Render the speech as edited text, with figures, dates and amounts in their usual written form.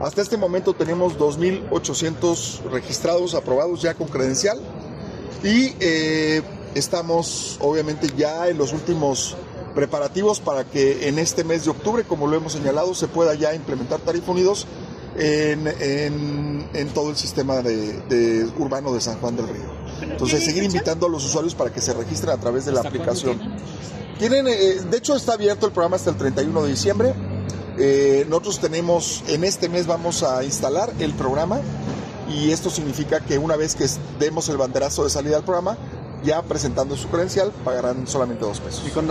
Hasta este momento tenemos 2.800 registrados, aprobados ya con credencial y estamos obviamente ya en los últimos preparativos para que en este mes de octubre, como lo hemos señalado, se pueda ya implementar Tarifa Unidos en todo el sistema urbano de San Juan del Río. Entonces, seguir invitando a los usuarios para que se registren a través de la aplicación. De hecho, está abierto el programa hasta el 31 de diciembre. Nosotros en este mes vamos a instalar el programa y esto significa que una vez que demos el banderazo de salida al programa, ya presentando su credencial, pagarán solamente $2.